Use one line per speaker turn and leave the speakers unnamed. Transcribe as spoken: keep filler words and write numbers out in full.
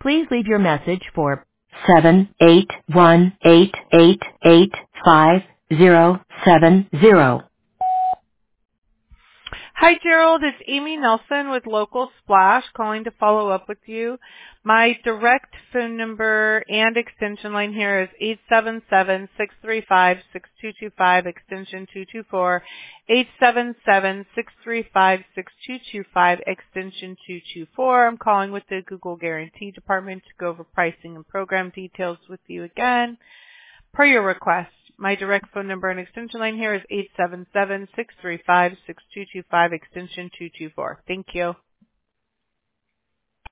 Please leave your message for seven eight one eight eight eight five zero seven zero.
Hi, Gerald. It's Amy Nelson with Local Splash calling to follow up with you. My direct phone number and extension line here is eight seven seven, six three five, six two two five, extension two two four, eight seven seven, six three five, six two two five, extension two two four. I'm calling with the Google Guarantee Department to go over pricing and program details with you again. Per your request, my direct phone number and extension line here is eight seven seven, six three five, six two two five, extension two two four. Thank you.